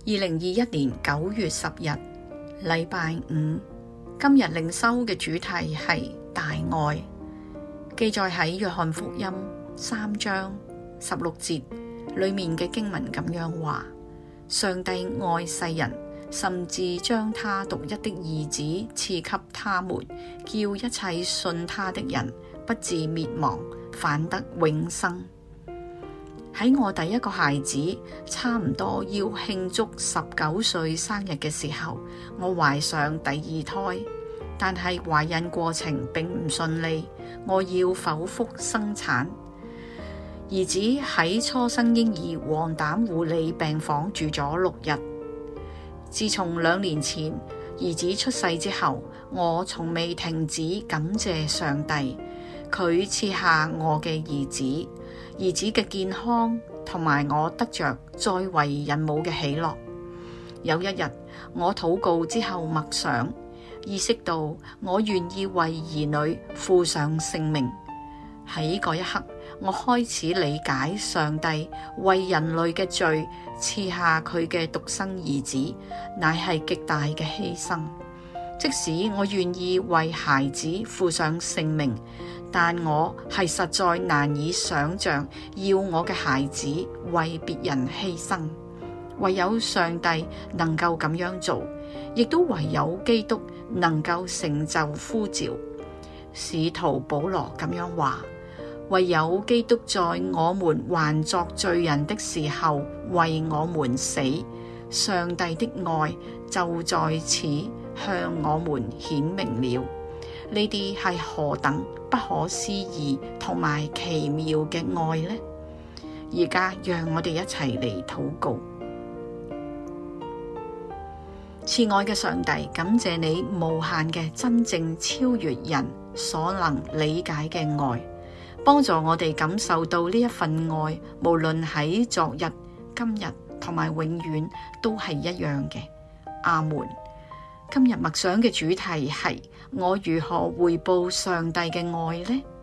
2021年9月10日，禮拜五。今日靈修嘅主題係大愛，記載喺約翰福音3章16節裏面嘅經文咁樣話：上帝愛世人，甚至將他獨一的兒子賜給他們，叫一切信他的人不致滅亡，反得永生。喺我第一個孩子差唔多要慶祝19歲生日嘅時候，我懷上第二胎，但係懷孕過程並唔順利，我要剖腹生產。兒子喺初生嬰兒黃疸護理病房住咗6日。自從2年前兒子出世之後，我從未停止感謝上帝，佢賜下我嘅兒子嘅健康同埋我得着再為人母嘅喜樂。有一日，我禱告之後默想，意識到我願意為兒女付上性命。喺嗰一刻，我開始理解上帝為人類嘅罪賜下佢嘅獨生兒子，乃係極大嘅犧牲。即使我願意為孩子付上性命，但我係實在難以想象要我嘅孩子為別人犧牲。唯有上帝能夠咁樣做，亦都唯有基督能夠成就呼召。使徒保羅咁樣話：唯有基督在我們還作罪人的時候為我們死，上帝的愛就在此向我們顯明了。呢啲係何等不可思議同埋奇妙嘅愛呢？而家讓我哋一齊嚟禱告。慈愛嘅上帝，感謝你無限嘅真正超越人所能理解嘅愛，幫助我哋感受到呢一份愛，無論喺昨日、今日同埋永遠都係一樣嘅。阿門。今日默想嘅主題係：我如何回報上帝嘅愛呢？